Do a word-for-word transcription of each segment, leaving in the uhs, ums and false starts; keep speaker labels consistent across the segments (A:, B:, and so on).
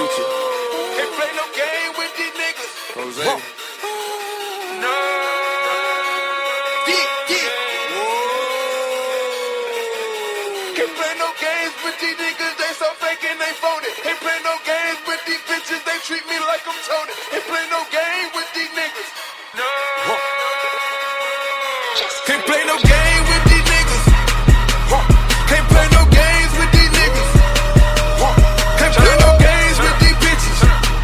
A: Future.
B: Can't play no game with these niggas.
A: Jose.
B: Whoa. No. Yeah, yeah. Whoa. Can't play no games with these niggas. They so fake and they phony. Can't play no games with these bitches. They treat me like I'm Tony. Can't play no game with these niggas. No. Whoa. Can't play no game with these niggas. Whoa. Can't play no games with these niggas. Whoa. Can't play no games with these bitches.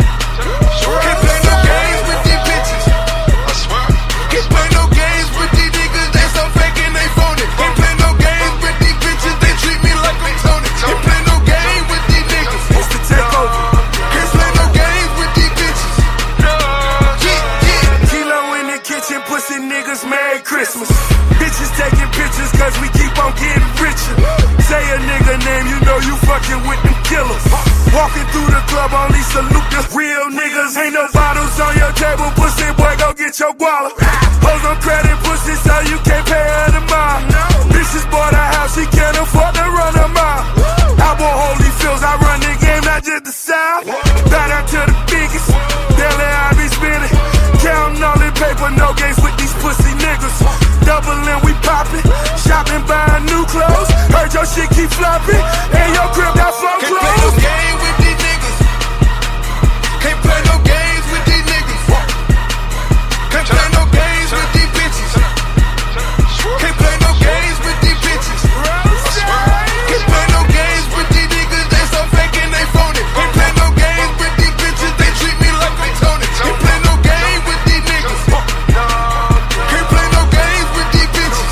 B: Can't play no games with these bitches. I swear. Can't play no games with these niggas. They so fake and they phony. Can't play no games with these bitches. They treat me like I'm Tony. Can't play no game with these niggas.
C: It's the takeover.
B: Can't play no games with these bitches. No. Yeah, yeah.
C: Kilo in the kitchen, pussy niggas, Merry Christmas. Bitches taking pictures cause we keep on getting richer. Say a nigga name, you know you fucking with them killers. Walking through the club, only salute the real niggas. Ain't no bottles on your table, pussy boy, go get your wallet. Hoes on credit, pussy, so you can't pay her the mile. Bitches bought a house, she can't afford to run a mile. I bought Holyfields, I run the game, not just the South. Bow down to the biggest, daily I be spinning. Counting all the paper, no games with these pussy niggas. Doubling, we poppin', shopping, buying new clothes. Heard your shit keep flopping, and your crib got flow
B: Can't play no
C: clothes.
B: game with these niggas. Can't play no games with these niggas. Can't play no games with these bitches. Can't play no games with these bitches. Can't play no games with these niggas. They so fake and they phony. Can't play no games with these bitches. They treat me like I'm Tony. Can't play no game with these niggas. Can't play no games with these bitches.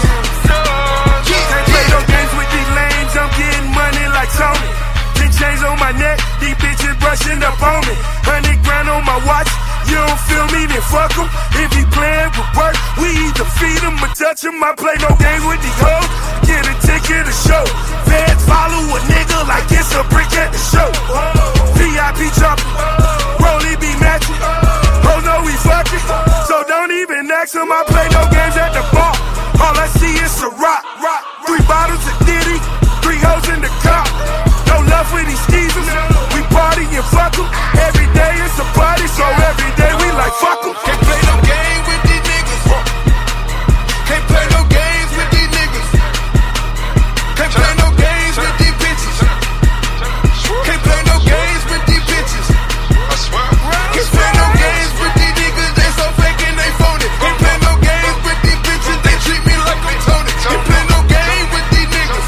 C: Can't play no games with these lames, I'm getting money like Tony. Ten chains on my neck, these bitches brushing up on me. Hundred grand on my watch, you don't feel me, then fuck 'em. If he playin' with work, we either feed him or touch him. I play no games with these hoes, get a ticket to show. Feds follow a nigga like it's a brick at the show. V I P jumping, Rollie be matching. Hoes know we fucking, so don't even ask him. I play no games at the bar, all I see is a rock. Three bottles of Diddy, three hoes in the car. No love for these skeezers, we party and fuck 'em. Every day it's a party, so every day we like fuck 'em.
B: Can't play no game with these niggas. Can't play no games with these niggas. Can't play no games with these bitches. Can't play no games with these bitches. I swear. Can't play no games with these niggas. They so fake and they phony. Can't play no games with these bitches. They treat me like I'm Tony. Can't play no game with these niggas.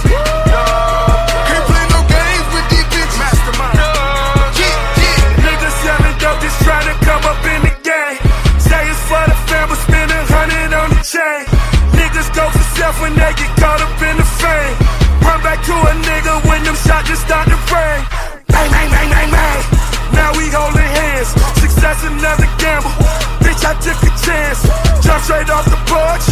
B: Can't play no games with these bitches.
C: Mastermind.
B: Yeah, yeah.
C: Niggas selling dope, just trying to come up in the game. Say it's for the fam, but spend a hundred on the chain. Niggas go for self when they get caught up in the fame. Run back to a nigga when them shots just start to rain. Bang, bang, bang, bang, bang. Now we holding hands. Success another gamble. Bitch, I took a chance. Jump straight off the porch.